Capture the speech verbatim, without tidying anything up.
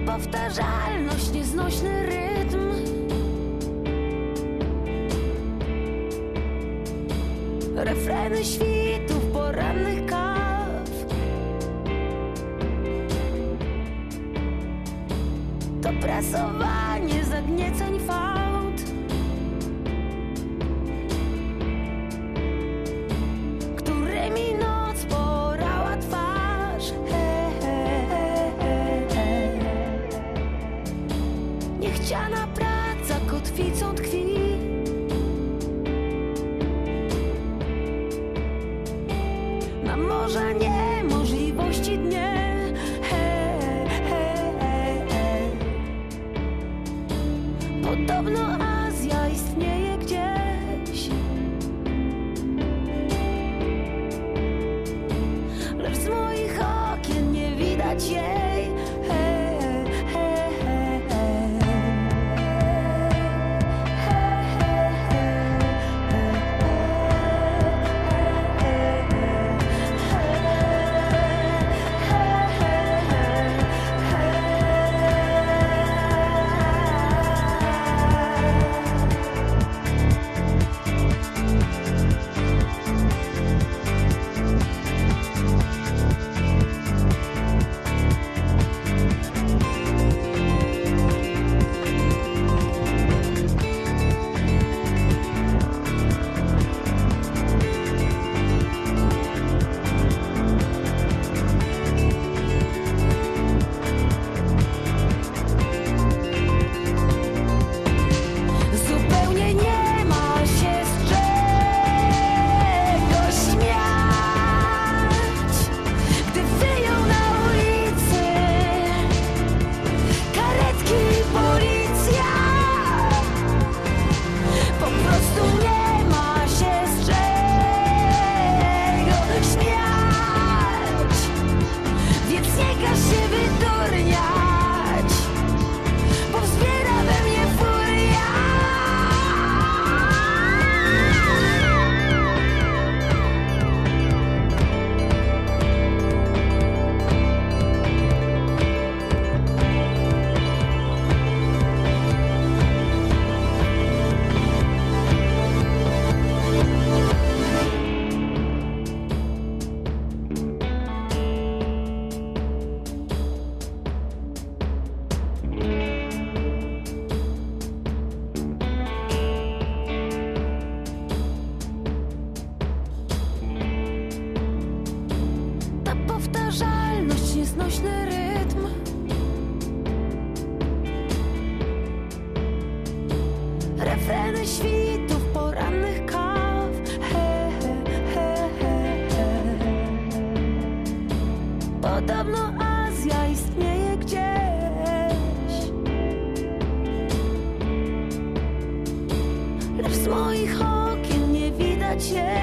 powtarzalność, nieznośny rytm. Refreny świtów, porannych kaw. To prasowanie zagnieceń fałd, którymi noc porała twarz. He, he, he, he, he. Niechciana praca kotwicą tkwi. Na morza niemożliwości dnie. He, he, he, he. Podobno Azja istnieje gdzieś, lecz z moich okien nie widać jej. He, he, he, he. Zupełnie nie ma się z czego śmiać, gdy wyją na ulicy karetki i policja. Po prostu nie ma się z czego śmiać, więc nie każ się wydurniać, bo wzbiera we mnie furia. Ta powtarzalność, nieznośny rytm. Refreny świtów, porannych kaw. He, he, he, he, he. Podobno Azja istnieje gdzieś, lecz z moich okien nie widać jej.